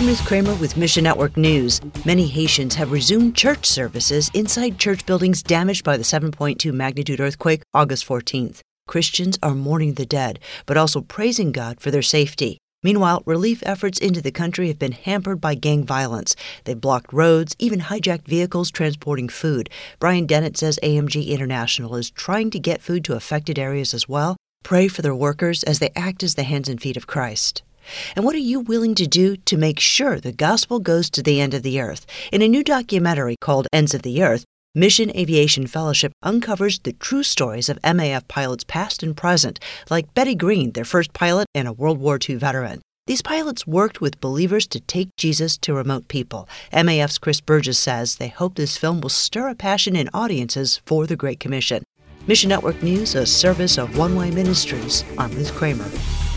I'm Ruth Kramer with Mission Network News. Many Haitians have resumed church services inside church buildings damaged by the 7.2 magnitude earthquake August 14th. Christians are mourning the dead, but also praising God for their safety. Meanwhile, relief efforts into the country have been hampered by gang violence. They've blocked roads, even hijacked vehicles transporting food. Brian Dennett says AMG International is trying to get food to affected areas as well. Pray for their workers as they act as the hands and feet of Christ. And what are you willing to do to make sure the gospel goes to the end of the earth? In a new documentary called Ends of the Earth, Mission Aviation Fellowship uncovers the true stories of MAF pilots past and present, like Betty Green, their first pilot and a World War II veteran. These pilots worked with believers to take Jesus to remote people. MAF's Chris Burgess says they hope this film will stir a passion in audiences for the Great Commission. Mission Network News, a service of One Way Ministries. I'm Ruth Kramer.